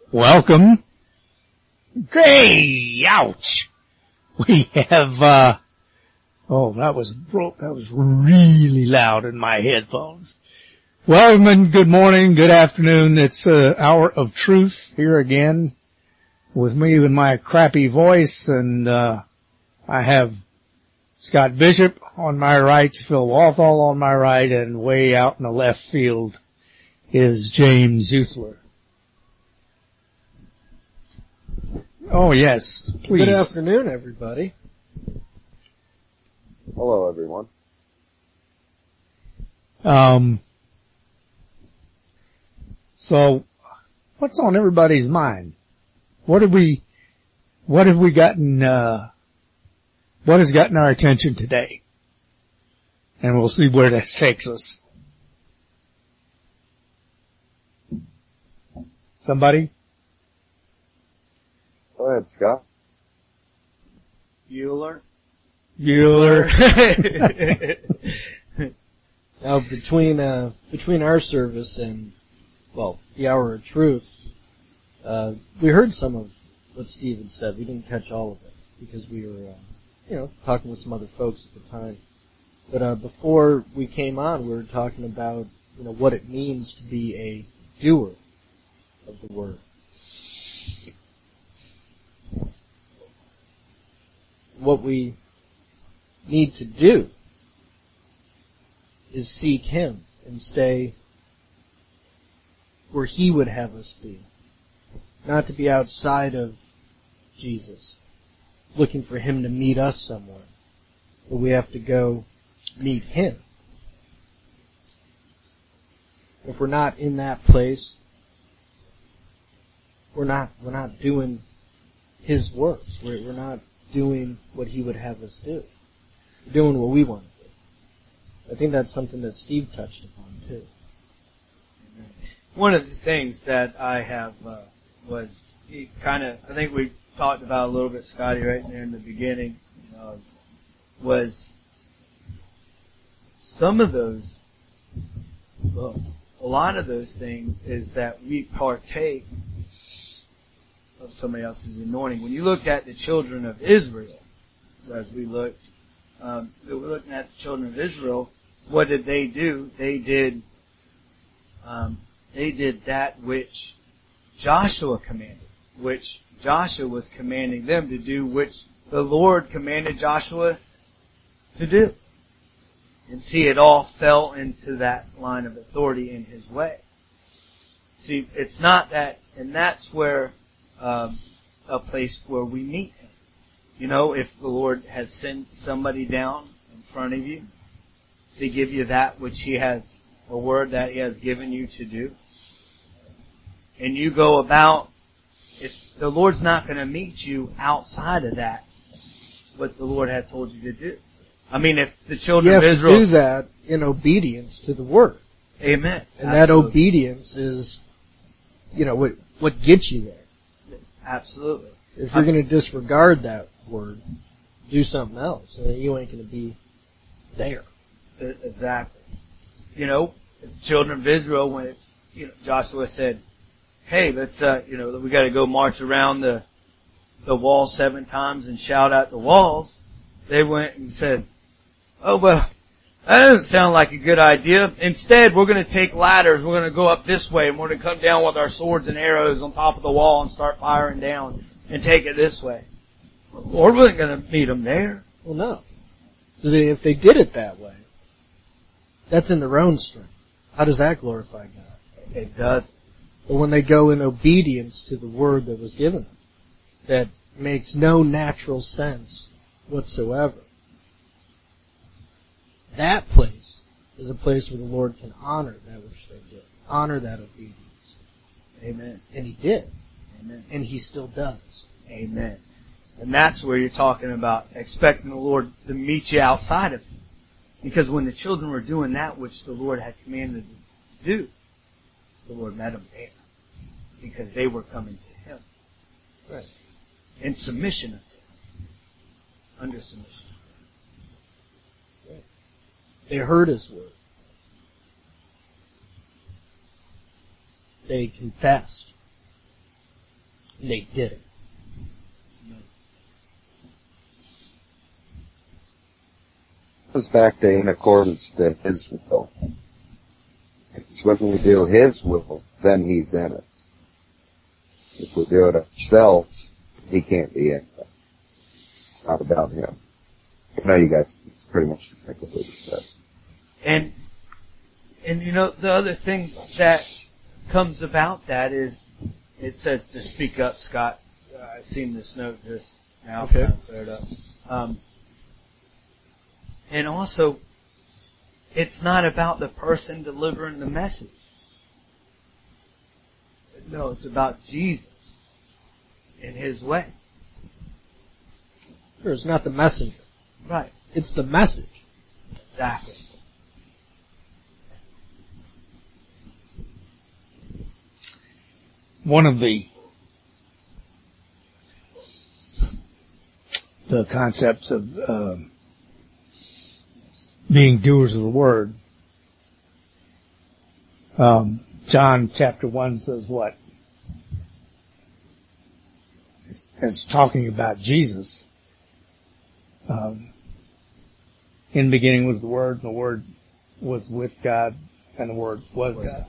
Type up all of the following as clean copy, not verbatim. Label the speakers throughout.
Speaker 1: Welcome. Gray, ouch. We have, that was really loud in my headphones. Welcome and good morning, good afternoon. It's Hour of Truth here again with me with my crappy voice, and I have Scott Bishop on my right, Phil Walthall on my right, and way out in the left field is James Utzler. Oh yes, please.
Speaker 2: Good afternoon, everybody.
Speaker 3: Hello, everyone.
Speaker 1: So, what's on everybody's mind? What have we gotten, what has gotten our attention today? And we'll see where that takes us. Somebody?
Speaker 3: Go ahead, Scott.
Speaker 2: Bueller. Now, between our service and, the Hour of Truth, we heard some of what Steve had said. We didn't catch all of it because we were, talking with some other folks at the time. But, before we came on, we were talking about, what it means to be a doer of the Word. What we need to do is seek Him and stay where He would have us be. Not to be outside of Jesus, looking for Him to meet us somewhere. But we have to go meet Him. If we're not in that place, we're not doing His works. We're not doing what He would have us do. We're doing what we want to do. I think that's something that Steve touched upon too.
Speaker 4: One of the things that I have was I think we talked about a little bit, Scotty, right there in the beginning, was some of those, a lot of those things is that we partake of somebody else's anointing. When you looked at the children of Israel, as we were looking at the children of Israel, what did they do? They did that which Joshua commanded, which Joshua was commanding them to do, which the Lord commanded Joshua to do. And see, it all fell into that line of authority in His way. See, it's not that, and that's where a place where we meet Him. If the Lord has sent somebody down in front of you to give you that which He has, a word that He has given you to do, and you go about, the Lord's not going to meet you outside of that, what the Lord had told you to do. I mean, if the children of Israel...
Speaker 2: You have to do that in obedience to the Word.
Speaker 4: Amen.
Speaker 2: And absolutely. That obedience is, what gets you there.
Speaker 4: Absolutely.
Speaker 2: If you're going to disregard that Word, do something else, and you ain't going to be there.
Speaker 4: Exactly. The children of Israel, when Joshua said, hey, let's, we got to go march around the wall 7 times and shout at the walls. They went and said, oh, well, that doesn't sound like a good idea. Instead, we're going to take ladders. We're going to go up this way, and we're going to come down with our swords and arrows on top of the wall and start firing down and take it this way. The Lord wasn't going to meet them there.
Speaker 2: Well, no. Because if they did it that way, that's in their own strength. How does that glorify God?
Speaker 4: It does.
Speaker 2: But when they go in obedience to the Word that was given them, that makes no natural sense whatsoever, that place is a place where the Lord can honor that which they did. Honor that obedience.
Speaker 4: Amen.
Speaker 2: And He did.
Speaker 4: Amen.
Speaker 2: And He still does.
Speaker 4: Amen. And that's where you're talking about expecting the Lord to meet you outside of Him. Because when the children were doing that which the Lord had commanded them to do, the Lord met them there. Because they were coming to Him.
Speaker 2: Right.
Speaker 4: In submission unto Him. Under submission.
Speaker 2: Right. They heard His word. They confessed. And they did it.
Speaker 3: It goes back to in accordance to His will. It's when we do His will, then He's in it. If we do it ourselves, He can't be in it. It's not about Him. I know you guys, it's pretty much exactly what He said.
Speaker 4: And you know, the other thing that comes about that is, it says to speak up, Scott. I've seen this note just now.
Speaker 2: Okay.
Speaker 4: Throw it up. And also, it's not about the person delivering the message. No, it's about Jesus in His way.
Speaker 2: Sure, it's not the messenger.
Speaker 4: Right.
Speaker 2: It's the message.
Speaker 4: Exactly.
Speaker 1: One of the concepts of being doers of the word, John chapter 1 says what? It's talking about Jesus. In the beginning was the Word, and the Word was with God, and the Word was God.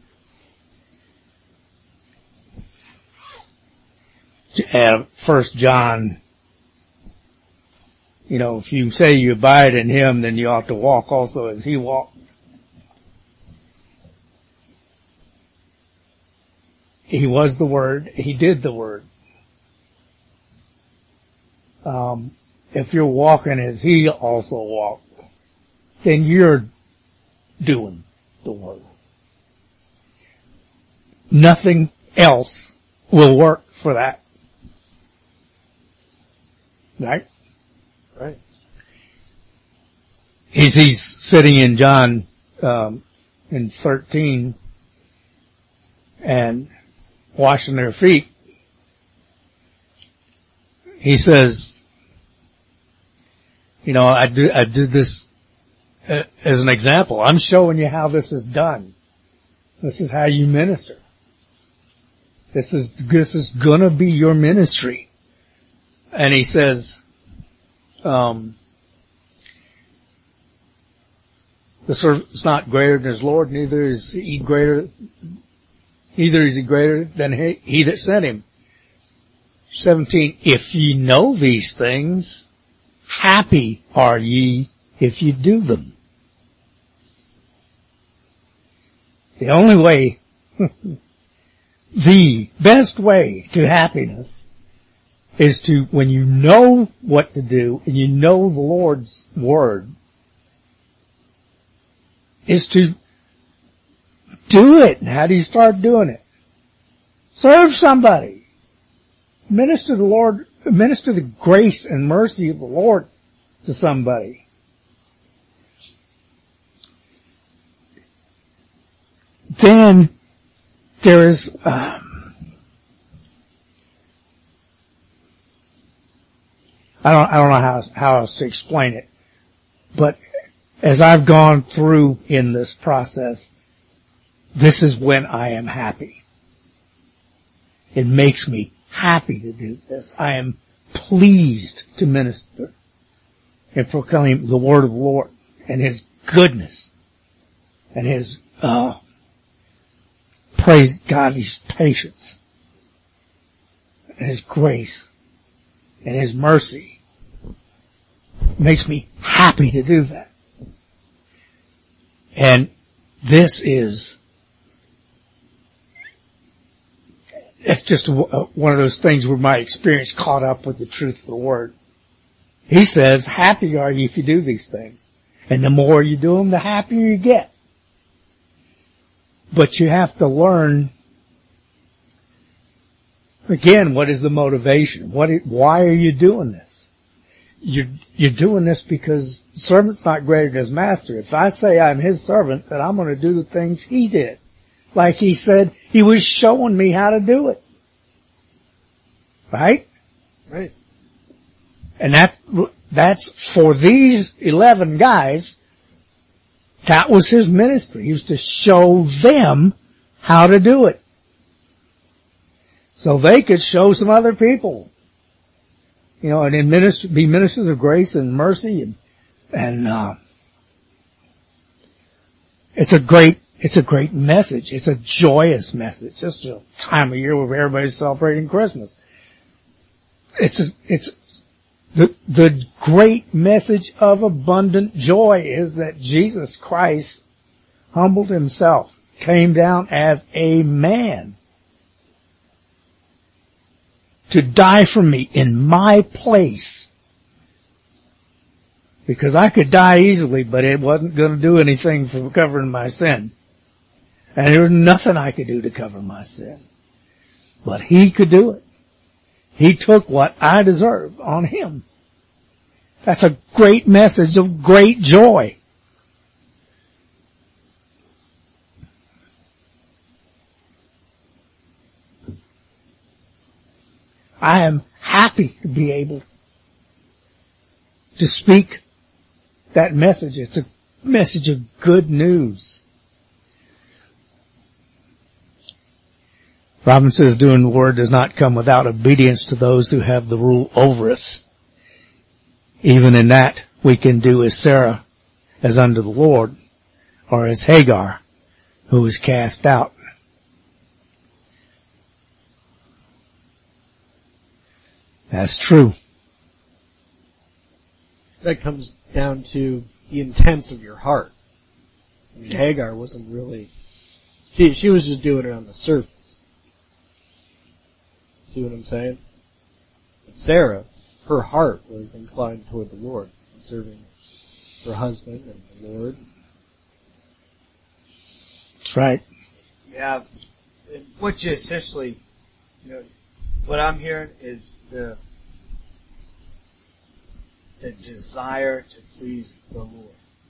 Speaker 1: And 1 John, you know, if you say you abide in Him, then you ought to walk also as He walked. He was the Word. He did the Word. If you're walking as He also walked, then you're doing the Word. Nothing else will work for that. Right?
Speaker 2: Right.
Speaker 1: He's sitting in John, in 13 and washing their feet. He says, you know, I did this as an example. I'm showing you how this is done. This is how you minister. This is gonna be your ministry. And he says, the servant's not greater than his Lord, neither is he greater than he that sent him. 17, if ye know these things, happy are ye if you do them. The only way, the best way to happiness is to, when you know what to do and you know the Lord's Word, is to do it. And how do you start doing it? Serve somebody. Minister the grace and mercy of the Lord to somebody. Then there is, I don't know how else to explain it, but as I've gone through in this process, this is when I am happy. It makes me happy to do this. I am pleased to minister and proclaim the word of the Lord and His goodness and His, praise God, His patience and His grace and His mercy. It makes me happy to do that. And this is, it's just one of those things where my experience caught up with the truth of the Word. He says, happy are you if you do these things. And the more you do them, the happier you get. But you have to learn, again, what is the motivation? Why are you doing this? You're doing this because the servant's not greater than his master. If I say I'm his servant, then I'm going to do the things he did. Like he said, he was showing me how to do it. Right?
Speaker 2: Right.
Speaker 1: And that's for these 11 guys, that was his ministry. He was to show them how to do it. so they could show some other people, and be ministers of grace and mercy, and it's a great message. It's a joyous message. It's a time of year where everybody's celebrating Christmas. It's the great message of abundant joy is that Jesus Christ humbled himself, came down as a man to die for me in my place. Because I could die easily, but it wasn't going to do anything for covering my sin. And there was nothing I could do to cover my sin. But he could do it. He took what I deserved on him. That's a great message of great joy. I am happy to be able to speak that message. It's a message of good news. Robin says, doing the word does not come without obedience to those who have the rule over us. Even in that, we can do as Sarah, as under the Lord, or as Hagar, who was cast out. That's true.
Speaker 2: That comes down to the intents of your heart. I mean, Hagar wasn't really, she was just doing it on the surface. See what I'm saying? But Sarah, her heart was inclined toward the Lord, serving her husband and the Lord.
Speaker 1: That's right.
Speaker 4: Yeah, what you essentially, what I'm hearing is the desire to please the Lord.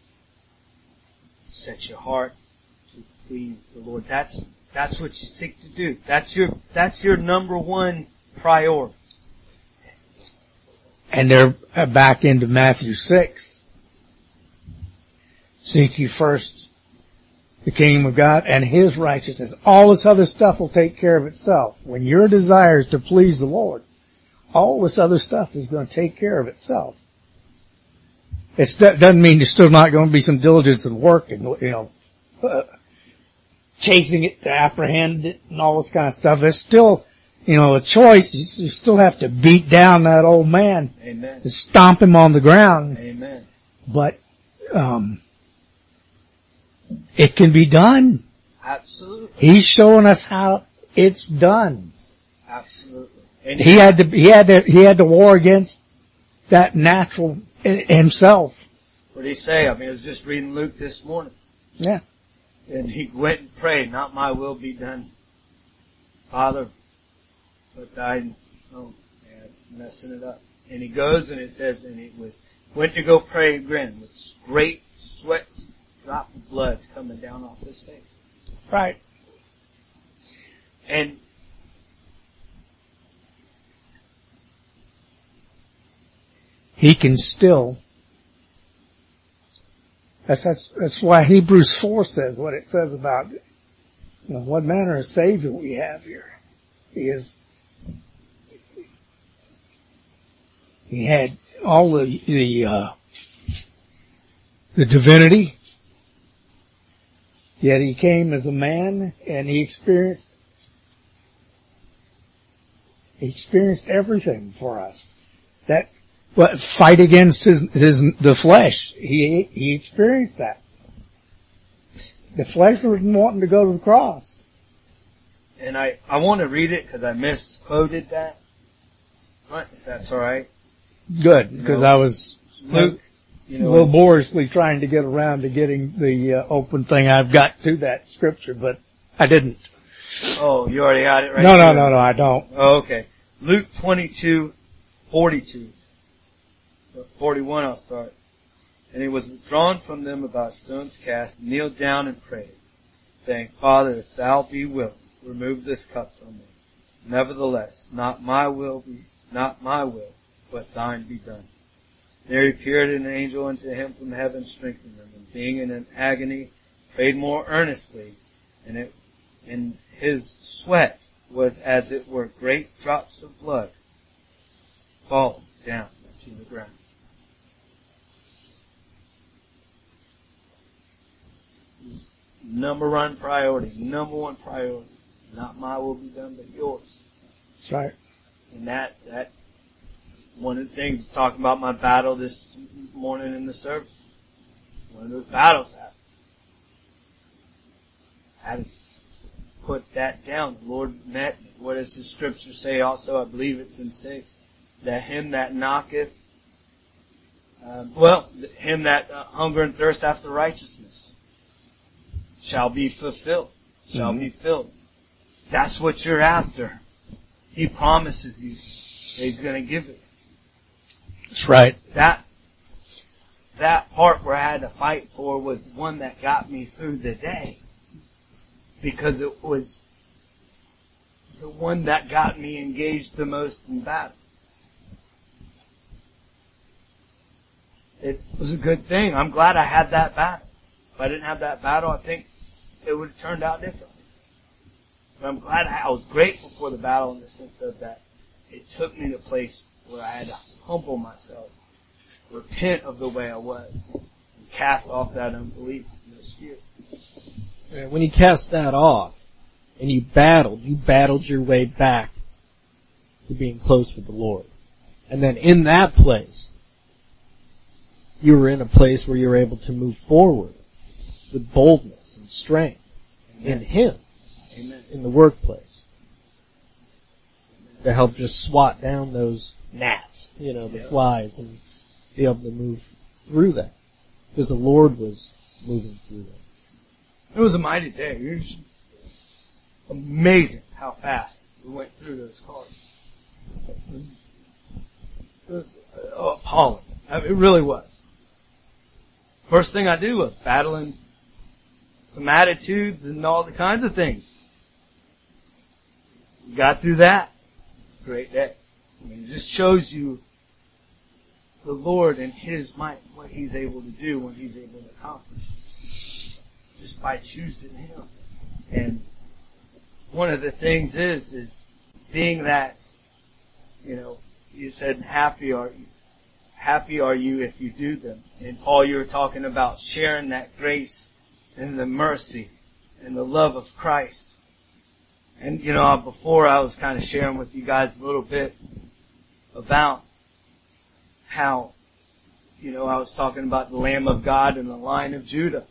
Speaker 4: Set your heart to please the Lord. That's what you seek to do. That's your number one priority.
Speaker 1: And they're back into Matthew 6. Seek ye first the kingdom of God and his righteousness. All this other stuff will take care of itself. When your desire is to please the Lord, all this other stuff is going to take care of itself. It doesn't mean there's still not going to be some diligence and work and, chasing it to apprehend it and all this kind of stuff. There's still, a choice. You still have to beat down that old man.
Speaker 4: Amen.
Speaker 1: To stomp him on the ground.
Speaker 4: Amen.
Speaker 1: But, it can be done.
Speaker 4: Absolutely.
Speaker 1: He's showing us how it's done.
Speaker 4: Absolutely. And
Speaker 1: he had to war against that natural himself.
Speaker 4: What did he say? I was just reading Luke this morning.
Speaker 1: Yeah.
Speaker 4: And he went and prayed, not my will be done, Father, but thine. Oh, man, messing it up. And he goes and it says, and he went to go pray again with great sweat, drop of blood coming down off his face.
Speaker 1: Right.
Speaker 4: And
Speaker 1: he can still. That's why Hebrews 4 says what it says about, what manner of Savior we have here. He had all the divinity, yet he came as a man and he experienced everything for us. But fight against the flesh. He experienced that. The flesh was wanting to go to the cross.
Speaker 4: And I want to read it because I misquoted that. Right, if that's alright.
Speaker 1: Good, because I was
Speaker 4: Luke,
Speaker 1: laboriously trying to get around to getting the open thing. I've got to that scripture, but I didn't.
Speaker 4: Oh, you already had it right
Speaker 1: No,
Speaker 4: there?
Speaker 1: I don't.
Speaker 4: Oh, okay. Luke 22:42. 41 I'll start. And he was withdrawn from them about stones cast, kneeled down and prayed, saying, Father, if thou be willing, remove this cup from me. Nevertheless, not my will, but thine be done. There appeared an angel unto him from heaven, strengthening him, and being in an agony, prayed more earnestly, and his sweat was as it were great drops of blood falling down to the ground. Number one priority. Not my will be done, but yours.
Speaker 1: That's right.
Speaker 4: And that one of the things talking about my battle this morning in the service. One of those battles I had to put that down. The Lord met me. What does the scripture say also? I believe it's in 6. That him that knocketh, him that hunger and thirst after righteousness shall be fulfilled. Shall be filled. That's what you're after. He promises you that He's going to give it.
Speaker 1: That's right.
Speaker 4: That part where I had to fight for was one that got me through the day. Because it was the one that got me engaged the most in battle. It was a good thing. I'm glad I had that battle. If I didn't have that battle, I think it would have turned out differently. But I'm glad I was grateful for the battle in the sense of that it took me to a place where I had to humble myself, repent of the way I was, and cast off that unbelief and those fears.
Speaker 2: When you cast that off and you battled your way back to being close with the Lord. And then in that place, you were in a place where you were able to move forward with boldness and strength in Him.
Speaker 4: Amen.
Speaker 2: In the workplace. To help just swat down those gnats, the flies, and be able to move through that. Because the Lord was moving through that.
Speaker 4: It was a mighty day. It was amazing how fast we went through those cars. It was appalling. It really was. First thing I did was battling some attitudes and all the kinds of things. We got through that. Great day. I mean, it just shows you the Lord and His might, what He's able to do, what He's able to accomplish. Just by choosing Him. And one of the things is being that, you said happy are you if you do them. And Paul, you were talking about sharing that grace and the mercy and the love of Christ. And, before I was kind of sharing with you guys a little bit about how, I was talking about the Lamb of God and the Lion of Judah.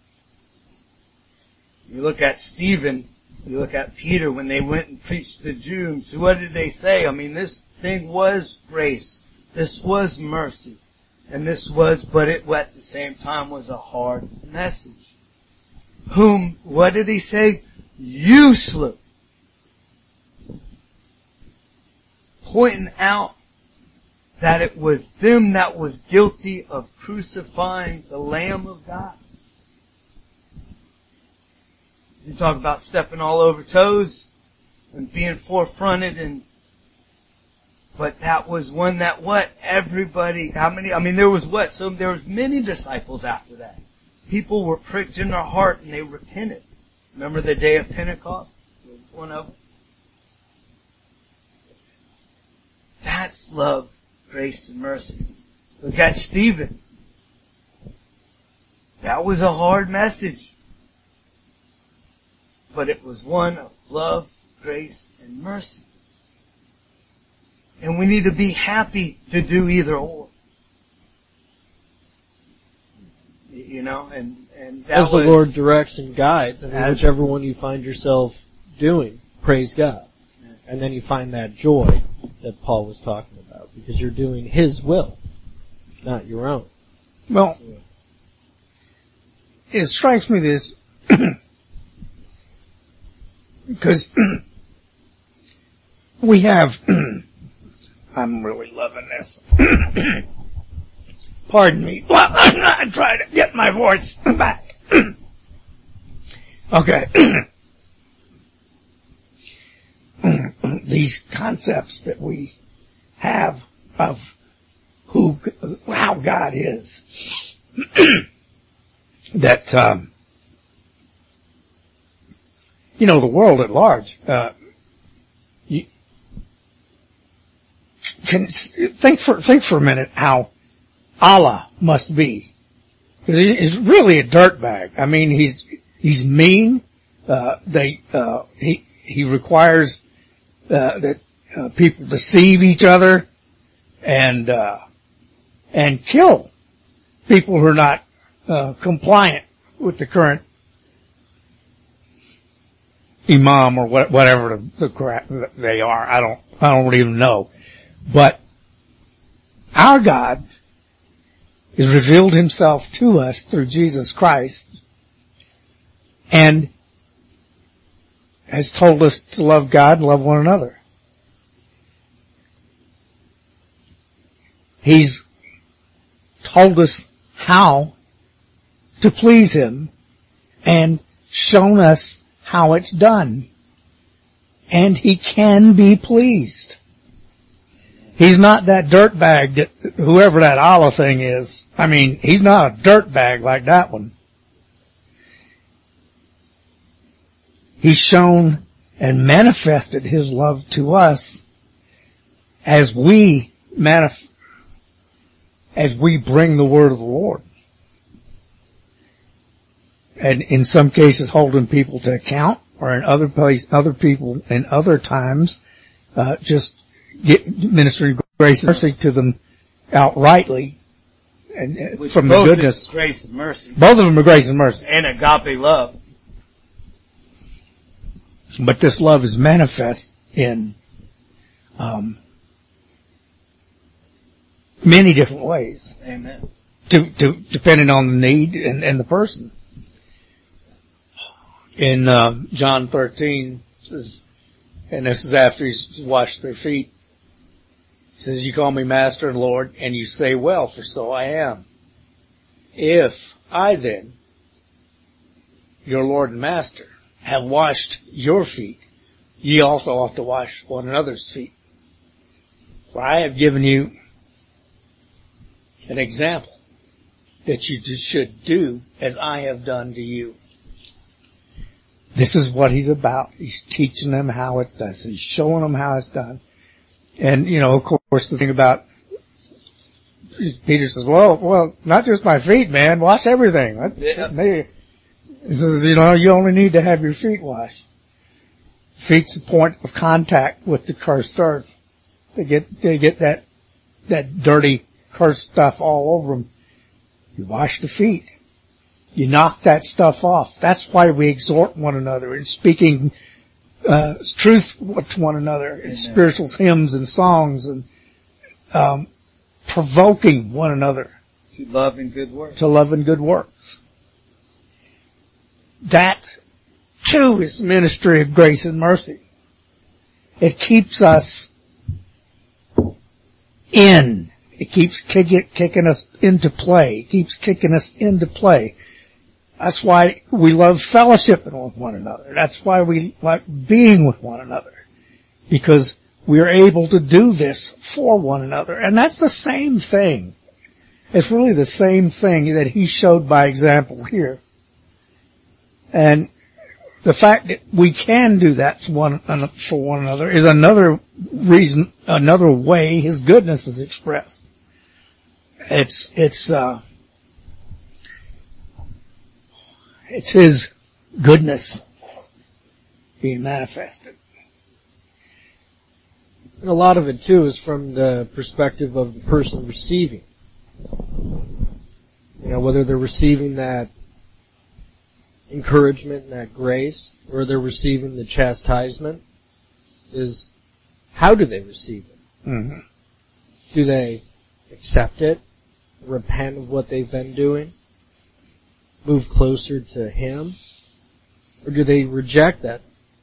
Speaker 4: You look at Stephen, you look at Peter when they went and preached to the Jews. What did they say? I mean, this thing was grace. This was mercy. And but it at the same time was a hard message. What did he say? You slew. Pointing out that it was them that was guilty of crucifying the Lamb of God. You talk about stepping all over toes and being forefronted but that was one that everybody, there was many disciples after that. People were pricked in their heart and they repented. Remember the day of Pentecost? One of them. That's love, grace, and mercy. Look at Stephen. That was a hard message. But it was one of love, grace, and mercy. And we need to be happy to do either or. And that
Speaker 2: as the Lord directs and guides, and whichever one you find yourself doing, praise God. And then you find that joy that Paul was talking about, because you're doing His will, not your own.
Speaker 1: Well, it strikes me this, because we have, I'm really loving this. Pardon me. Well, I'm trying to get my voice back. Okay. These concepts that we have of how God is, that, the world at large, think for a minute how Allah must be. Because he's really a dirtbag. I mean, he's mean. He requires, that, people deceive each other and kill people who are not, compliant with the current imam or whatever the crap they are. I don't even know. But our God has revealed himself to us through Jesus Christ and has told us to love God and love one another. He's told us how to please him and shown us how it's done. And he can be pleased. He's not that dirtbag that whoever that Allah thing is. I mean, he's not a dirtbag like that one. He's shown and manifested his love to us as we bring the word of the Lord. And in some cases holding people to account, or in other people in other times, just ministering grace and mercy to them outrightly, and
Speaker 4: Which
Speaker 1: from the
Speaker 4: both
Speaker 1: goodness.
Speaker 4: is grace and mercy.
Speaker 1: Both of them are grace and mercy.
Speaker 4: And agape love.
Speaker 1: But this love is manifest in, many different ways.
Speaker 4: Amen.
Speaker 1: Depending on the need and the person. In, John 13, says, and this is after he's washed their feet, he says, you call me Master and Lord, and you say, well, for so I am. If I then, your Lord and Master, have washed your feet, ye also ought to wash one another's feet. For I have given you an example that you should do as I have done to you. This is what he's about. He's teaching them how it's done. So he's showing them how it's done. And, of course, the thing about Peter says, well, not just my feet, man. Wash everything. He says, you only need to have your feet washed. Feet's the point of contact with the cursed earth. They get that dirty, cursed stuff all over them. You wash the feet. You knock that stuff off. That's why we exhort one another in speaking truth to one another in spiritual hymns and songs, and provoking one another
Speaker 4: to love and good works.
Speaker 1: That too is ministry of grace and mercy. It keeps us in. It keeps kicking us into play. It keeps kicking us into play. That's why we love fellowshipping with one another. That's why we like being with one another. Because we are able to do this for one another. And that's the same thing. It's really the same thing that he showed by example here. And the fact that we can do that for one another is another reason, another way his goodness is expressed. It's his goodness being manifested.
Speaker 2: And a lot of it too is from the perspective of the person receiving. Whether they're receiving that encouragement and that grace, or they're receiving the chastisement, is how do they receive it?
Speaker 1: Mm-hmm.
Speaker 2: Do they accept it, repent of what they've been doing, move closer to him, or do they reject that,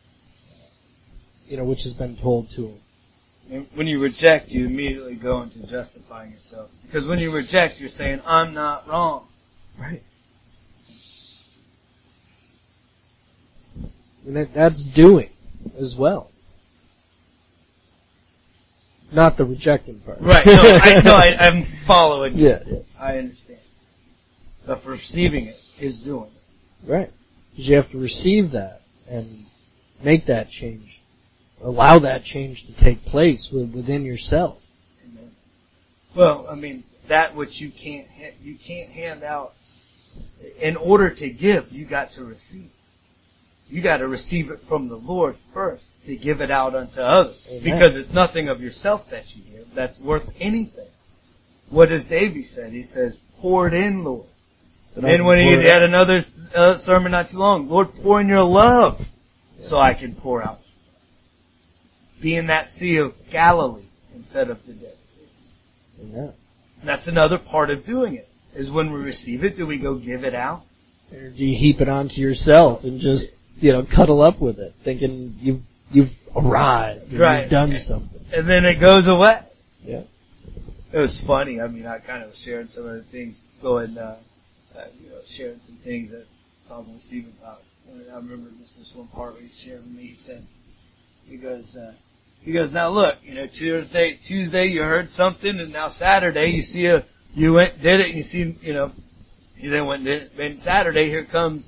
Speaker 2: which has been told to them?
Speaker 4: And when you reject, you immediately go into justifying yourself. Because when you reject, you're saying, I'm not wrong.
Speaker 2: Right. And that's doing as well. Not the rejecting part.
Speaker 4: Right. I'm following you.
Speaker 2: Yeah.
Speaker 4: I understand. But for receiving it is doing it.
Speaker 2: Right. Because you have to receive that and make that change. Allow that change to take place within yourself.
Speaker 4: Well, I mean, that which you can't hand out. In order to give, you got to receive. You got to receive it from the Lord first to give it out unto others.
Speaker 2: Amen.
Speaker 4: Because it's nothing of yourself that you give that's worth anything. What does David say? He says, pour it in, Lord.
Speaker 2: But
Speaker 4: Then when he had another sermon not too long, Lord, pour in your love so I can pour out. Be in that Sea of Galilee instead of the Dead Sea.
Speaker 2: Amen.
Speaker 4: And that's another part of doing it, is when we receive it, do we go give it out?
Speaker 2: Or do you heap it onto yourself and just, cuddle up with it, thinking you've arrived, and
Speaker 4: Right.
Speaker 2: you've done something.
Speaker 4: And then it goes away.
Speaker 2: Yeah.
Speaker 4: It was funny. I mean, I kind of shared some of the things, sharing some things that I was talking with Steve about. And I remember this one part where he shared with me. He goes, now look, Tuesday you heard something, and now Saturday you went, did it, and you see, you then went and did it. Then Saturday here comes,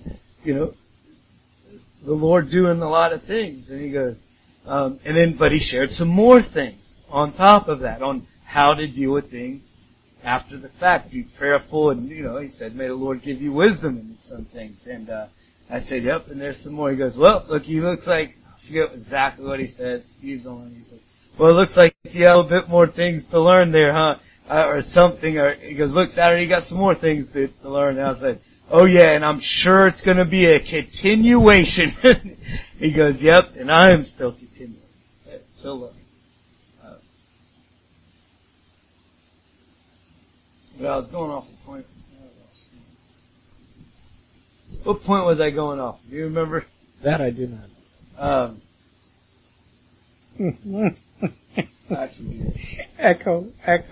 Speaker 4: the Lord doing a lot of things. And he goes, but he shared some more things on top of that, on how to deal with things after the fact. Be prayerful, and he said, may the Lord give you wisdom in some things. And I said, yep, and there's some more. He goes, well, look, he looks like, I forget exactly what he said. Steve's on. He said, well, it looks like you have a bit more things to learn there, huh? Or something. Or he goes, look, Saturday you got some more things to learn. And I said, oh yeah, and I'm sure it's going to be a continuation. He goes, yep, and I am still continuing. Still learning. But I was going off the point. What point was I going off? Do you remember?
Speaker 2: That I do not.
Speaker 4: I forget.
Speaker 1: Echo.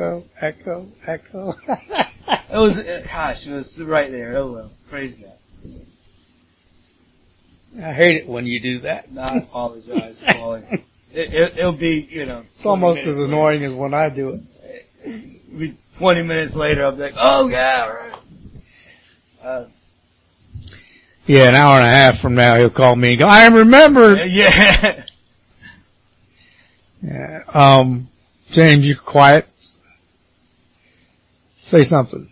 Speaker 4: It was right there. Oh well. Praise God.
Speaker 1: I hate it when you do that.
Speaker 4: I apologize, Paulie. It'll be,
Speaker 1: It's almost as annoying as when I do it.
Speaker 4: 20 minutes later, I'll be like, oh yeah, right.
Speaker 1: Yeah, an hour and a half from now he'll call me and go, I remember.
Speaker 4: Yeah.
Speaker 1: Yeah. James, you quiet. Say something.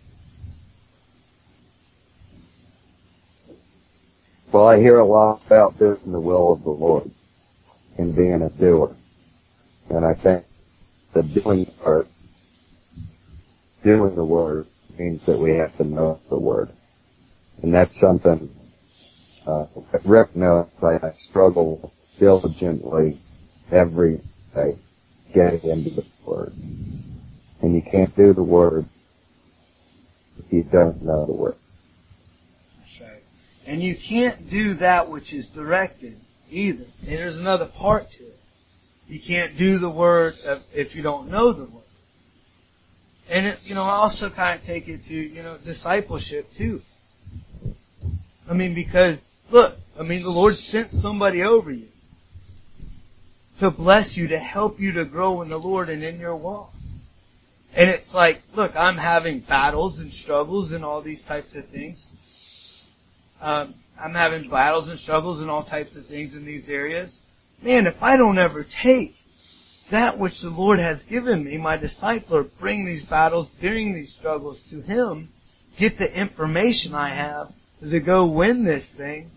Speaker 3: Well, I hear a lot about doing the will of the Lord and being a doer. And I think the doing part, doing the word, means that we have to know the word. And that's something, Rick knows I struggle diligently every day getting into the word. And you can't do the word if you don't know the word.
Speaker 4: That's right. And you can't do that which is directed either. And there's another part to it. You can't do the word if you don't know the word. And I also kind of take it to, discipleship too. I mean, because, look, the Lord sent somebody over you to bless you, to help you to grow in the Lord and in your walk. And it's like, look, I'm having battles and struggles and all these types of things. I'm having battles and struggles and all types of things in these areas. Man, if I don't ever take that which the Lord has given me, my discipler, bring these battles, during these struggles to Him, get the information I have to go win this thing.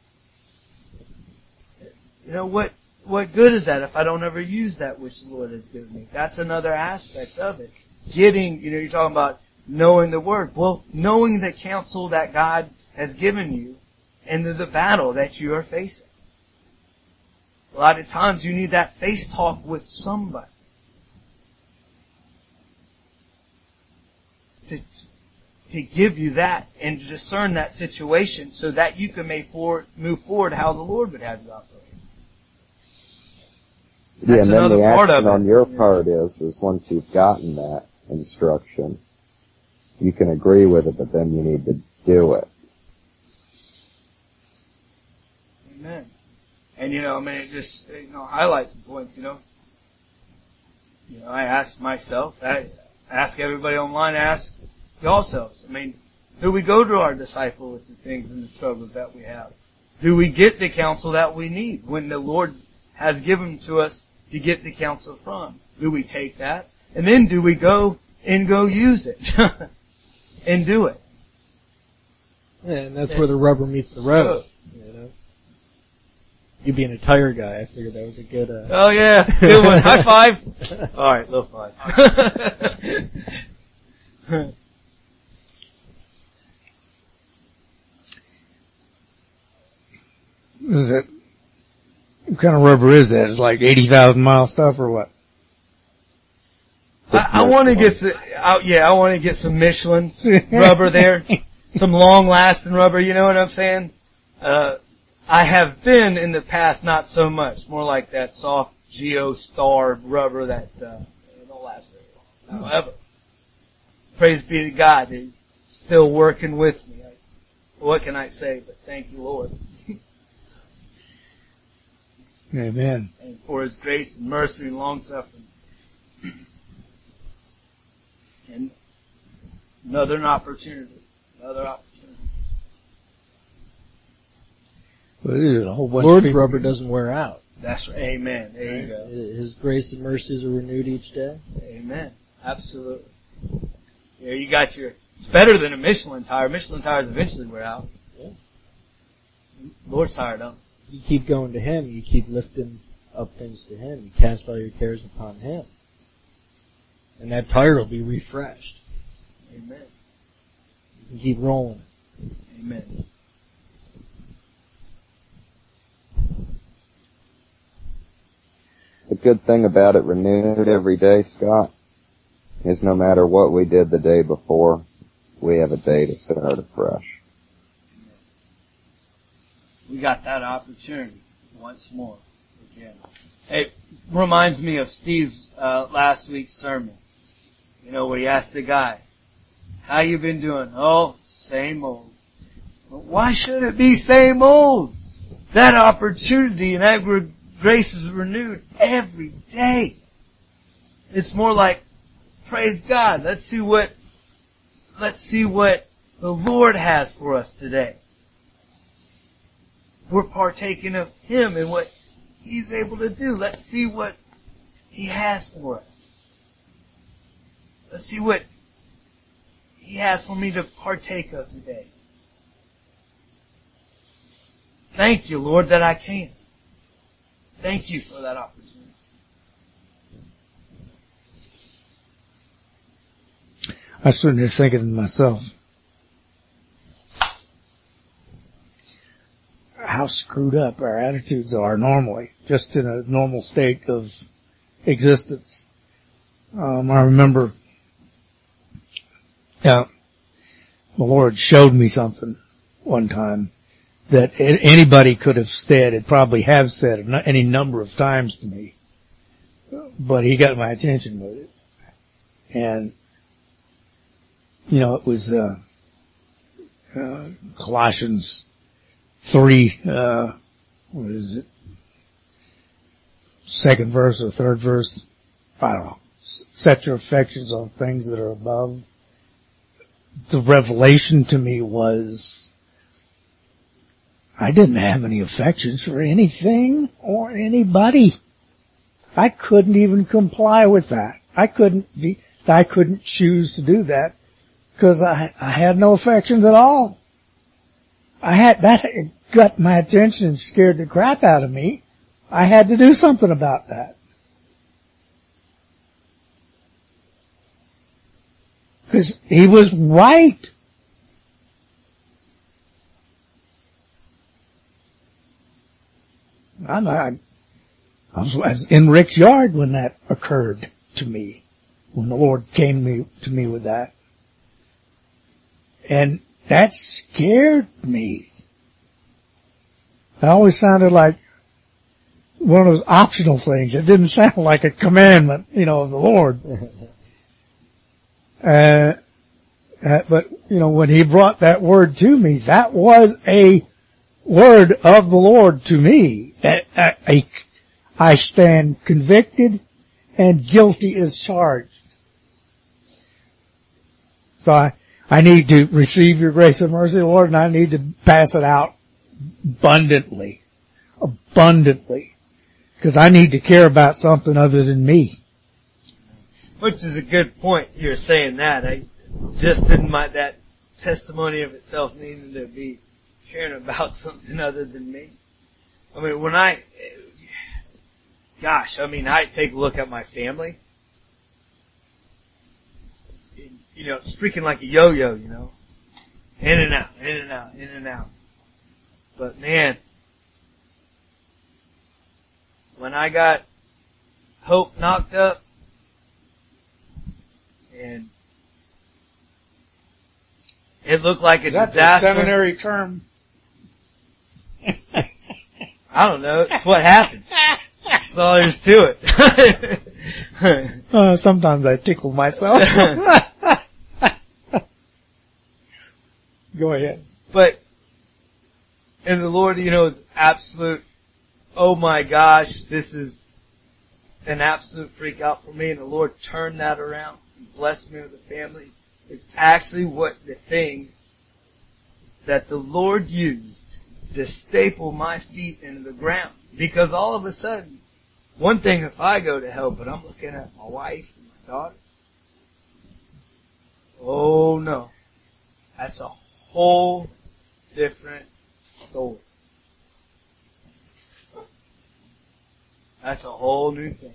Speaker 4: What good is that if I don't ever use that which the Lord has given me? That's another aspect of it. Getting, you're talking about knowing the Word. Well, knowing the counsel that God has given you into the battle that you are facing. A lot of times you need that face talk with somebody. To give you that and to discern that situation so that you can move forward how the Lord would have you operate.
Speaker 3: Yeah, and then the
Speaker 4: part of
Speaker 3: action
Speaker 4: it.
Speaker 3: on your part is once you've gotten that instruction, you can agree with it, but then you need to do it.
Speaker 4: Amen. And it just, highlights some points, I ask myself, I ask everybody online, I ask yourselves. Do we go to our disciple with the things and the struggles that we have? Do we get the counsel that we need when the Lord has given to us to get the counsel from? Do we take that? And then do we go use it and do it?
Speaker 2: Yeah, and that's where the rubber meets the road. You know, you being a tire guy, I figured that was a good.
Speaker 4: Oh yeah, good one. High five. All right, low five.
Speaker 1: Is it? What kind of rubber is that? It's like 80,000 mile stuff or what?
Speaker 4: I want to get some. I want to get some Michelin rubber there, some long-lasting rubber. You know what I'm saying? I have been in the past, not so much. More like that soft Geostar rubber that don't last very long. However, praise be to God, He's still working with me. What can I say? But thank you, Lord.
Speaker 1: Amen.
Speaker 4: And for His grace and mercy and long suffering. And another opportunity.
Speaker 1: Well, there's a whole bunch
Speaker 2: Lord's
Speaker 1: of people.
Speaker 2: rubber doesn't wear out.
Speaker 4: That's right. Amen. There you go.
Speaker 2: His grace and mercies are renewed each day.
Speaker 4: Amen. Absolutely. There you got it's better than a Michelin tire. Michelin tires eventually wear out.
Speaker 2: Yeah.
Speaker 4: Lord's tire don't.
Speaker 2: You keep going to Him. You keep lifting up things to Him. You cast all your cares upon Him. And that tire will be refreshed.
Speaker 4: Amen.
Speaker 2: You can keep rolling.
Speaker 4: Amen.
Speaker 3: The good thing about it renewed every day, Scott, is no matter what we did the day before, we have a day to start afresh.
Speaker 4: We got that opportunity once more again. It reminds me of Steve's last week's sermon. You know, where he asked the guy, "How you been doing?" "Oh, same old." But why should it be same old? That opportunity and that grace is renewed every day. It's more like, praise God. Let's see what the Lord has for us today. We're partaking of Him and what He's able to do. Let's see what He has for us. Let's see what He has for me to partake of today. Thank you, Lord, that I can. Thank you for that opportunity.
Speaker 1: I was sitting there thinking to myself, how screwed up our attitudes are normally, just in a normal state of existence. I remember, the Lord showed me something one time that anybody could have said, it probably have said it any number of times to me, but He got my attention with it. And, it was, Colossians 3, what is it? Second verse or third verse? I don't know. Set your affections on things that are above. The revelation to me was, I didn't have any affections for anything or anybody. I couldn't even comply with that. I couldn't choose to do that because I had no affections at all. That got my attention and scared the crap out of me. I had to do something about that. Because He was right. I was in Rick's yard when that occurred to me, when the Lord came to me with that. And that scared me. It always sounded like one of those optional things. It didn't sound like a commandment, of the Lord. But, when He brought that word to me, that was a word of the Lord to me. I stand convicted and guilty as charged. So I need to receive your grace and mercy, Lord, and I need to pass it out abundantly. Because I need to care about something other than me.
Speaker 4: Which is a good point. You're saying that. I just didn't mind that testimony of itself needing to be caring about something other than me. I mean, I take a look at my family. You know, it's freaking like a yo-yo, you know. In and out, in and out, in and out. But man, when I got Hope knocked up, and it looked like a
Speaker 1: That's
Speaker 4: disaster.
Speaker 1: a seminary term.
Speaker 4: I don't know. It's what happened. That's all there's to it.
Speaker 1: Sometimes I tickle myself. Go ahead.
Speaker 4: But, and the Lord, you know, is absolute, oh my gosh, this is an absolute freak out for me, and the Lord turned that around and blessed me with a family. It's actually what the thing that the Lord used to staple my feet into the ground. Because all of a sudden, one thing if I go to hell, but I'm looking at my wife and my daughter. Oh no. That's a whole different story. That's a whole new thing.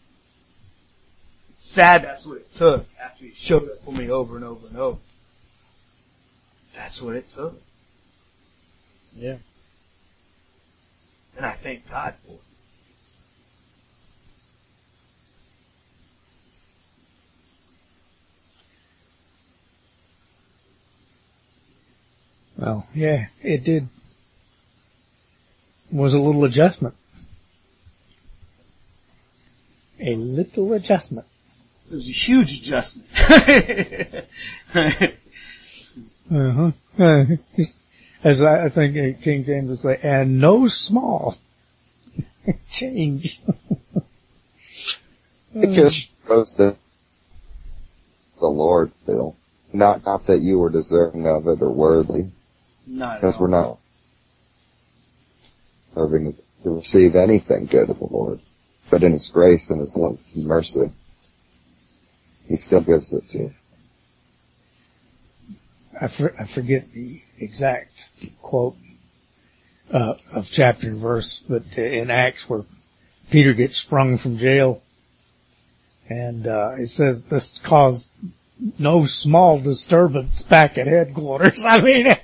Speaker 4: It's sad that's what it took after He showed up for me over and over and over. That's what it took.
Speaker 2: Yeah.
Speaker 4: And I thank God for it.
Speaker 1: Well, yeah, it did. Was a little adjustment. A little adjustment.
Speaker 4: It was a huge adjustment.
Speaker 1: As I think King James would say, and no small change.
Speaker 3: It just goes to the Lord, Phil. Not that you were deserving of it or worthy.
Speaker 4: Not at
Speaker 3: Because
Speaker 4: all.
Speaker 3: we're not deserving to receive anything good of the Lord. But in His grace and His love and mercy, He still gives it to you.
Speaker 1: I forget the exact quote of chapter and verse, but in Acts where Peter gets sprung from jail, and it says this caused no small disturbance back at headquarters. I mean, it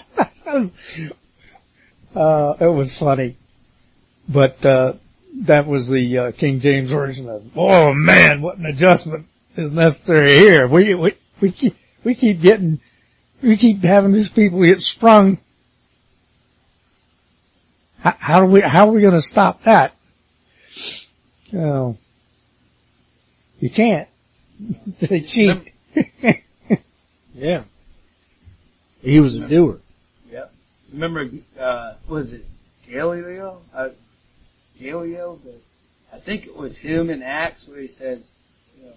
Speaker 1: was funny, but that was the King James version of, oh man, what an adjustment is necessary here. We keep having these people get sprung. How are we going to stop that? Oh, you can't. They cheat.
Speaker 2: Yeah. He was a doer.
Speaker 4: Yep. Remember, was it Galileo? Galileo? I think it was him in Acts where he says, you know,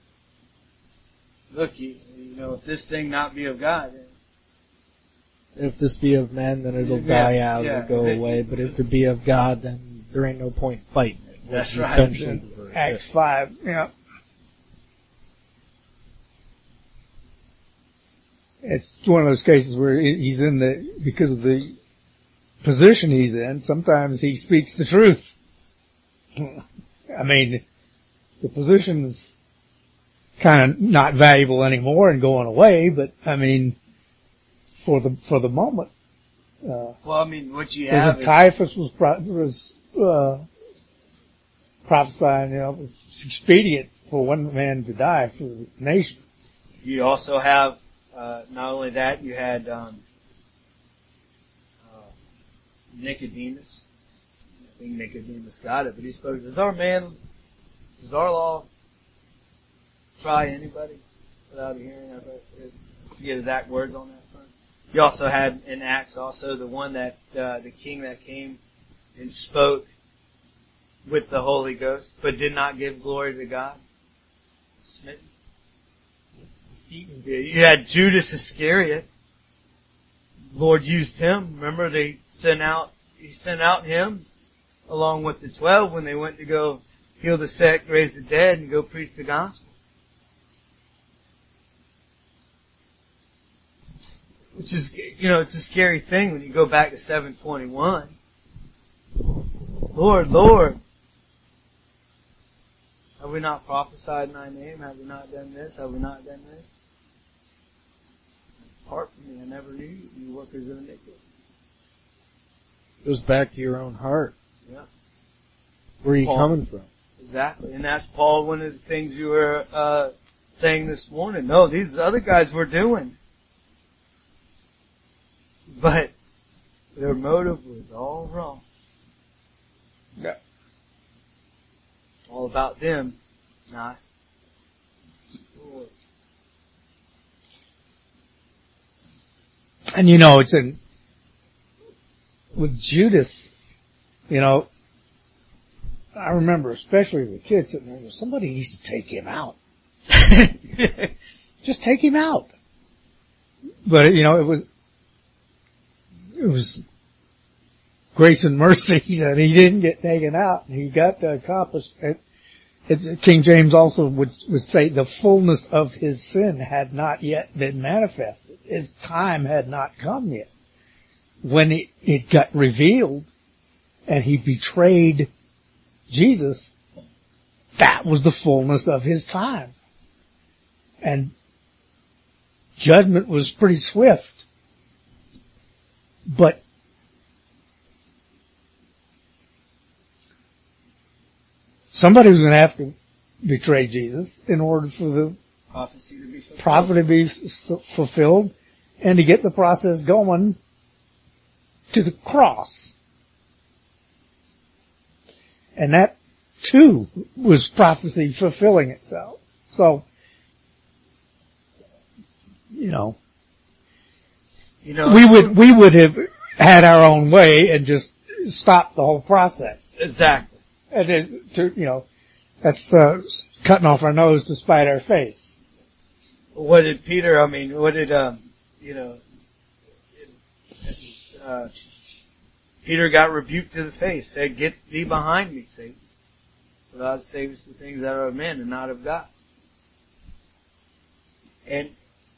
Speaker 4: look, you know, if this thing not be of God, then
Speaker 2: If this be of man, then it'll die out, it'll go away. But if it be of God, then there ain't no point fighting it.
Speaker 4: That's
Speaker 2: Which is
Speaker 4: right.
Speaker 2: essentially the verse.
Speaker 1: Acts 5, yeah. It's one of those cases where he's because of the position he's in, sometimes he speaks the truth. I mean, the position's kind of not valuable anymore and going away, but I mean, for the moment,
Speaker 4: well, I mean, what you have is,
Speaker 1: Caiaphas was prophesying, you know, it was expedient for one man to die for the nation.
Speaker 4: you also have, not only that, you had, Nicodemus. I think Nicodemus got it, but he spoke, does our law try anybody without a hearing? I forget exact words on that front. You also had in Acts also the one that, the king that came and spoke with the Holy Ghost, but did not give glory to God. Smitten. You had Judas Iscariot. Lord used him. Remember he sent out him along with the 12 when they went to go heal the sick, raise the dead, and go preach the gospel. Which is, it's a scary thing when you go back to 7:21. Lord, Lord, have we not prophesied in thy name? Have we not done this? Have we not done this? Depart from me, I never knew you, you workers of iniquity.
Speaker 2: It goes back to your own heart.
Speaker 4: Yeah.
Speaker 2: Where are you
Speaker 4: Paul.
Speaker 2: coming from?
Speaker 4: Exactly. And that's, Paul, one of the things you were saying this morning. No, these other guys were doing. But their motive was all wrong.
Speaker 1: Yeah.
Speaker 4: All about them, not the Lord.
Speaker 1: And it's with Judas, I remember, especially as a kid, sitting there, somebody needs to take him out. Just take him out. But, it was grace and mercy that he didn't get taken out. He got to accomplish it. King James also would say the fullness of his sin had not yet been manifested. His time had not come yet. When it got revealed and he betrayed Jesus, that was the fullness of his time. And judgment was pretty swift. But somebody was going to have to betray Jesus in order for the
Speaker 4: Prophecy to be fulfilled.
Speaker 1: prophet to be fulfilled and to get the process going to the cross. And that too was prophecy fulfilling itself. So, we would have had our own way and just stopped the whole process.
Speaker 4: Exactly.
Speaker 1: And then, that's cutting off our nose to spite our face.
Speaker 4: What did Peter, Peter got rebuked to the face, said, "Get thee behind me, Satan. For thou savest the things that are of men and not of God." And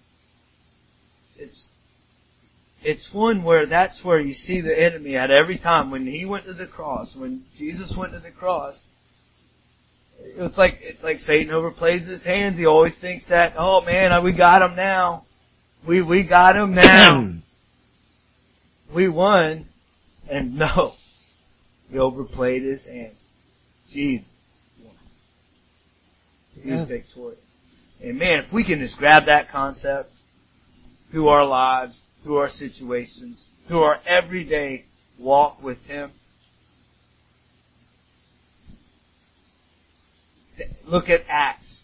Speaker 4: it's one where that's where you see the enemy at every time. When he went to the cross, when Jesus went to the cross, it's like Satan overplays his hands. He always thinks that, oh man, we got him now. We got him now. We won. And no, he overplayed his hand. Jesus won. He was victorious. And man, if we can just grab that concept through our lives, through our situations, through our everyday walk with him. Look at Acts.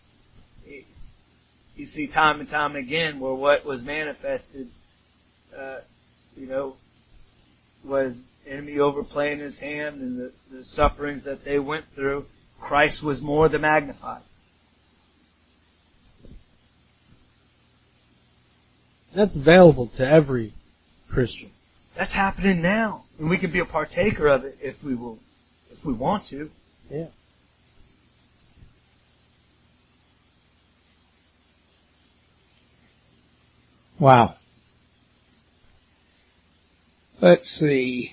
Speaker 4: You see time and time again where what was manifested, was enemy overplaying his hand and the sufferings that they went through. Christ was more the magnified.
Speaker 2: That's available to every Christian.
Speaker 4: That's happening now. And we can be a partaker of it if we want to.
Speaker 2: Yeah.
Speaker 1: Wow. Let's see.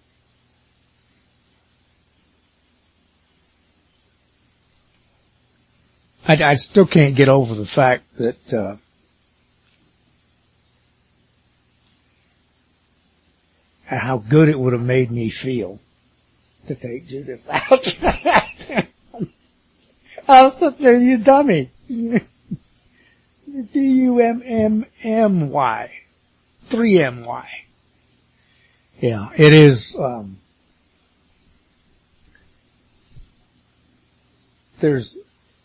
Speaker 1: I still can't get over the fact that, how good it would have made me feel to take Judas out. I was sitting there, you dummy. D-U-M-M-M-Y. 3-M-Y. Yeah, it is, there's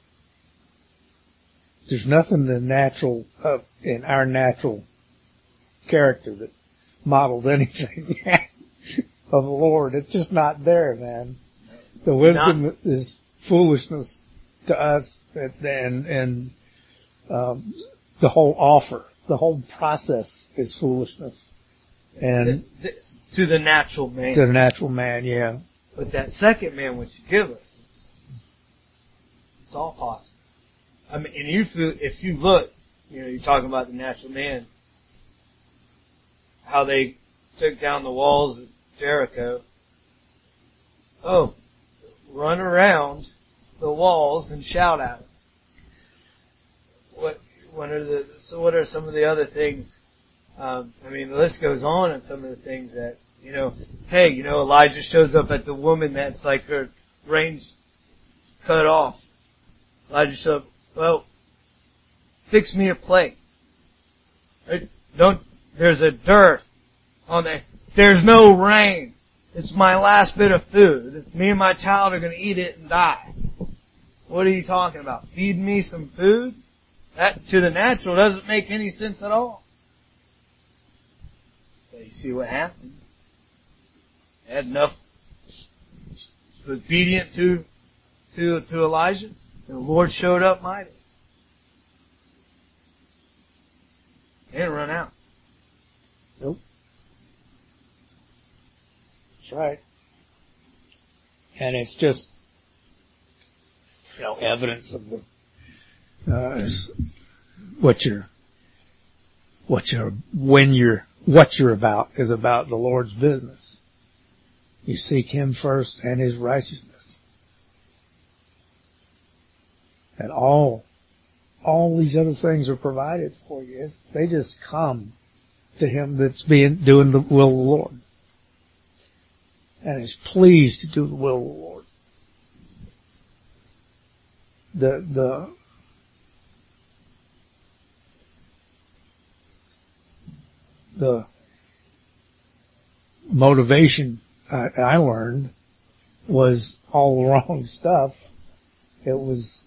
Speaker 1: nothing in our natural character that models anything of the Lord. It's just not there, man. The wisdom is foolishness to us, and the whole offer, the whole process is foolishness. And
Speaker 4: to the natural man.
Speaker 1: To the natural man, yeah.
Speaker 4: But that second man which you give us, it's all possible. I mean, and if you look, you're talking about the natural man. how they took down the walls of Jericho. Oh, run around the walls and shout at them. What are some of the other things? I mean, the list goes on and some of the things that, hey, Elijah shows up at the woman that's like her range cut off. Elijah shows up, well, fix me a plate. Right? There's a dearth on there. There's no rain. It's my last bit of food. Me and my child are going to eat it and die. What are you talking about? Feed me some food? That, to the natural, doesn't make any sense at all. But you see what happened? They had enough, obedient to Elijah. The Lord showed up mighty. They didn't run out.
Speaker 1: Nope. That's right. And it's just, evidence of the, what you're about is about the Lord's business. You seek Him first and His righteousness. And all these other things are provided for you. They just come to Him that's doing the will of the Lord. And is pleased to do the will of the Lord. The motivation I learned was all the wrong stuff. It was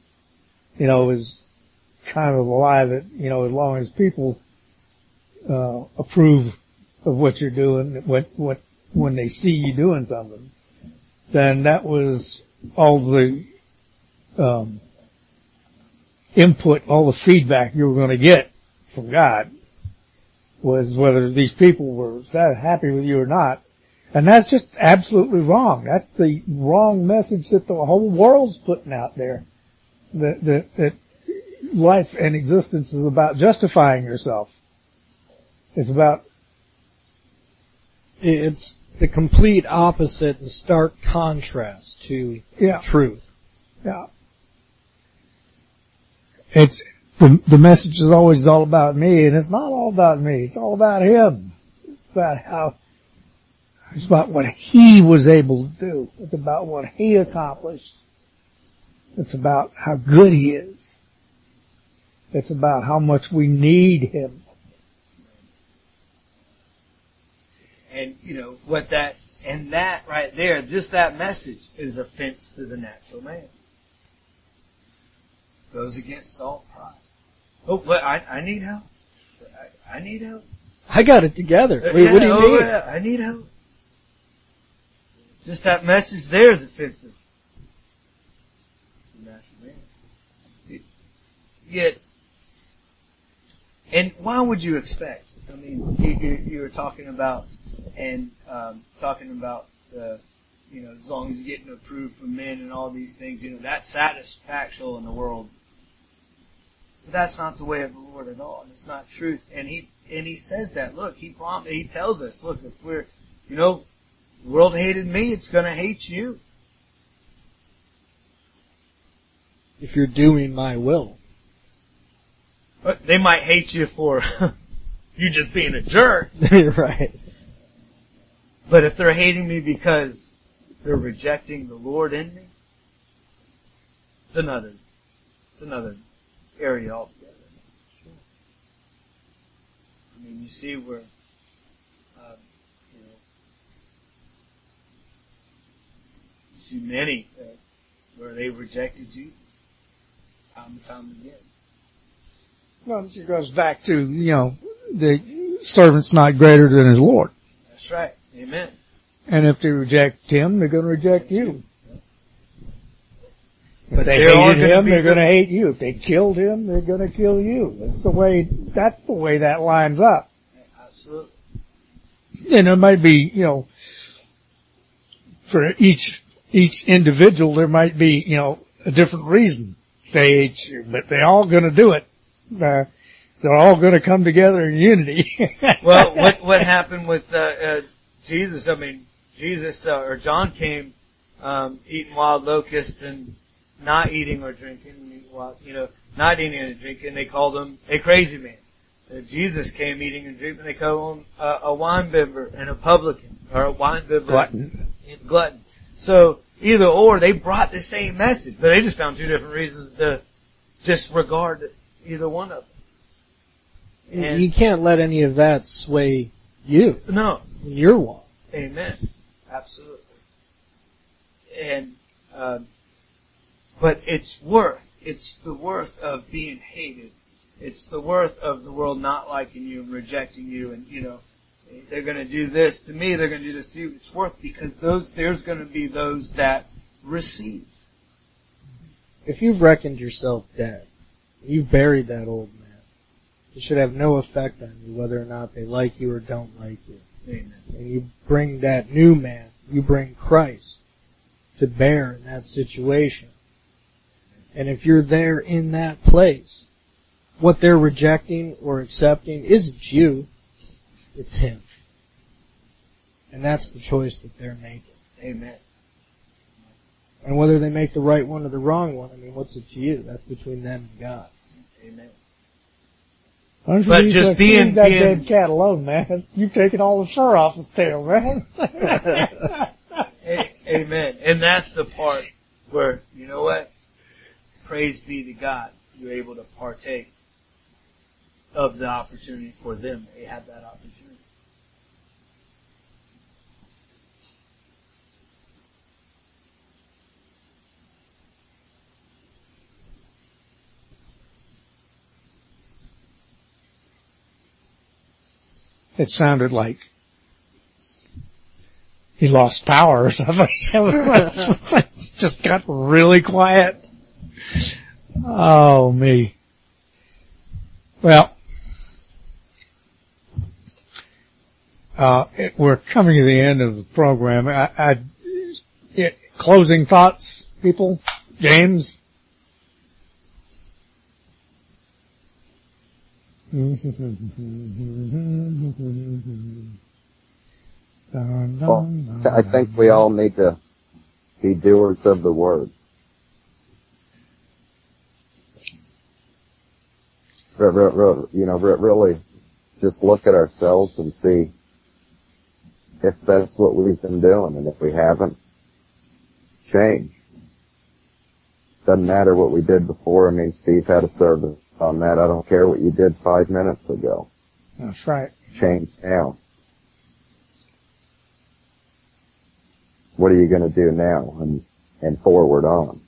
Speaker 1: kind of a lie that, as long as people, approve of what you're doing, when they see you doing something, then that was all the, input, all the feedback you were going to get from God. Was whether these people were happy with you or not. And that's just absolutely wrong. That's the wrong message that the whole world's putting out there. That life and existence is about justifying yourself. It's
Speaker 2: the complete opposite, the stark contrast to truth.
Speaker 1: Yeah. The message is always all about me, and it's not all about me. It's all about Him. It's about what He was able to do. It's about what He accomplished. It's about how good He is. It's about how much we need Him.
Speaker 4: And, that right there, just that message is offense to the natural man. Goes against all pride. Oh, but I need help. I need help.
Speaker 2: I got it together. What do you mean?
Speaker 4: Yeah, I need help. Just that message there is offensive. Yet, and why would you expect? I mean, you were talking about, as long as you're getting approved from men and all these things, that's satisfactional in the world. But that's not the way of the Lord at all. It's not truth. And he says that. Look, he tells us, look, if we're, the world hated me, it's gonna hate you.
Speaker 2: If you're doing my will.
Speaker 4: But they might hate you for you just being a jerk.
Speaker 2: Right.
Speaker 4: But if they're hating me because they're rejecting the Lord in me, it's another area altogether. I mean, you see where, you see many where they rejected Jesus time and time again.
Speaker 1: Well, it goes back to, the servant's not greater than his Lord.
Speaker 4: That's right. Amen.
Speaker 1: And if they reject Him, they're going to reject you. If
Speaker 4: But
Speaker 1: they hated Him, they're going to hate you. If they killed Him, they're going to kill you. That's the way that lines up.
Speaker 4: Absolutely.
Speaker 1: And it might be, for each individual, there might be, a different reason they hate you, but they're all going to do it. they're all going to come together in unity.
Speaker 4: Well, what happened with Jesus? I mean, Jesus or John came eating wild locusts and not eating or drinking, not eating and drinking. They called him a crazy man. Jesus came eating and drinking. They called him a wine bibber and a publican, or a wine bibber and glutton. So either or, they brought the same message, but they just found two different reasons to disregard either one of them. And
Speaker 2: you can't let any of that sway you.
Speaker 4: No.
Speaker 2: In your walk.
Speaker 4: Amen. Absolutely. And, but it's the worth of being hated. It's the worth of the world not liking you and rejecting you and, they're gonna do this to me, they're gonna do this to you. It's worth because there's gonna be those that receive.
Speaker 2: If you've reckoned yourself dead, you've buried that old man, it should have no effect on you whether or not they like you or don't like you.
Speaker 4: Amen.
Speaker 2: And you bring that new man, you bring Christ to bear in that situation. And if you're there in that place, what they're rejecting or accepting isn't you, it's Him. And that's the choice that they're making.
Speaker 4: Amen.
Speaker 2: And whether they make the right one or the wrong one, I mean, what's it to you? That's between them and God.
Speaker 4: Amen.
Speaker 1: But just leave that dead cat alone, man. You've taken all the fur off his tail, man.
Speaker 4: Amen. And that's the part where, you know what? Praise be to God. You're able to partake of the opportunity for them. They have that opportunity.
Speaker 1: It sounded like he lost power or something. It just got really quiet. Oh, me. Well, we're coming to the end of the program. Closing thoughts, people? James?
Speaker 3: Well, I think we all need to be doers of the word. Really just look at ourselves and see if that's what we've been doing, and if we haven't, change. Doesn't matter what we did before. I mean, Steve had a service on that. I don't care what you did 5 minutes ago.
Speaker 1: That's right.
Speaker 3: Change now. What are you going to do now and forward on?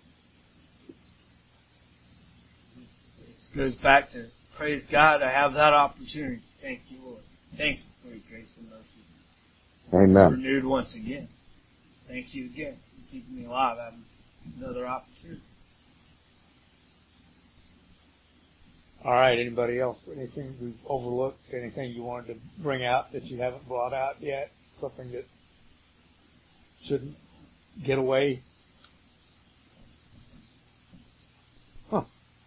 Speaker 4: It goes back to praise God. I have that opportunity. Thank you, Lord. Thank you for your grace and mercy.
Speaker 3: Amen.
Speaker 4: It's renewed once again. Thank you again for keeping me alive. I have another opportunity.
Speaker 1: All right. Anybody else? Anything we've overlooked? Anything you wanted to bring out that you haven't brought out yet? Something that shouldn't get away? Huh.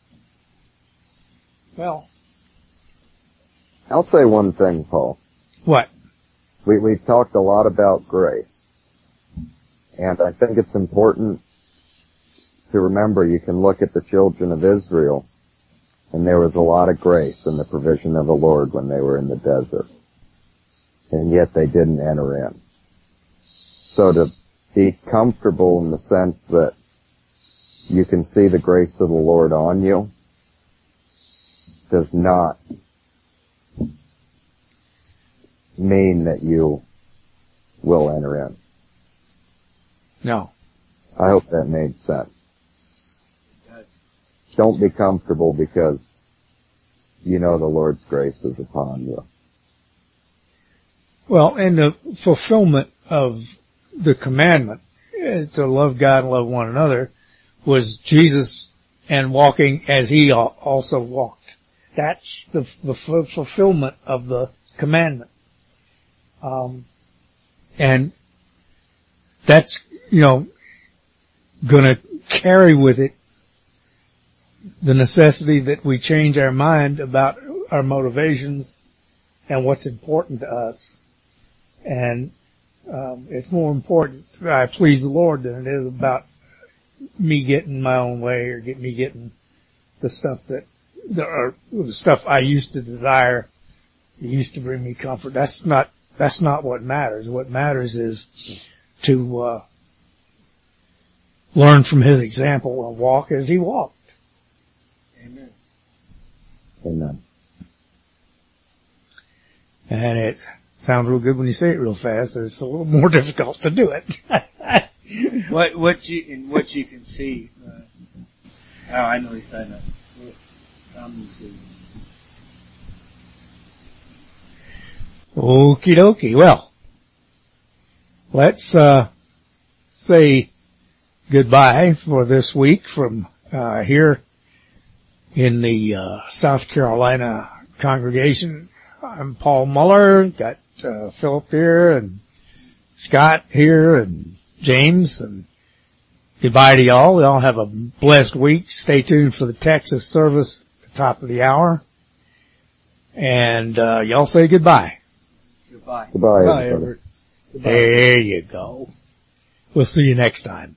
Speaker 1: Well.
Speaker 3: I'll say one thing, Paul.
Speaker 1: What?
Speaker 3: We've talked a lot about grace. And I think it's important to remember you can look at the children of Israel, and there was a lot of grace in the provision of the Lord when they were in the desert. And yet they didn't enter in. So to be comfortable in the sense that you can see the grace of the Lord on you does not mean that you will enter in.
Speaker 1: No.
Speaker 3: I hope that made sense. Don't be comfortable because you know the Lord's grace is upon you.
Speaker 1: Well, and the fulfillment of the commandment to love God and love one another was Jesus and walking as He also walked. That's the fulfillment of the commandment. And that's, gonna carry with it the necessity that we change our mind about our motivations and what's important to us. And it's more important that I please the Lord than it is about me getting my own way or me getting the stuff the stuff I used to desire. It used to bring me comfort. That's not what matters. What matters is to learn from his example and walk as he walked.
Speaker 2: Amen.
Speaker 3: Amen.
Speaker 1: And it sounds real good when you say it real fast. It's a little more difficult to do it.
Speaker 4: What you can see. I know he's saying that.
Speaker 1: Okie dokie. Well, let's say goodbye for this week from here in the South Carolina congregation. I'm Paul Muller. Got Philip here and Scott here and James, and goodbye to y'all. Y'all have a blessed week. Stay tuned for the Texas service at the top of the hour. And y'all say goodbye.
Speaker 4: Goodbye.
Speaker 3: Goodbye,
Speaker 2: Bye,
Speaker 3: everybody.
Speaker 2: Everett. Goodbye.
Speaker 1: There you go. We'll see you next time.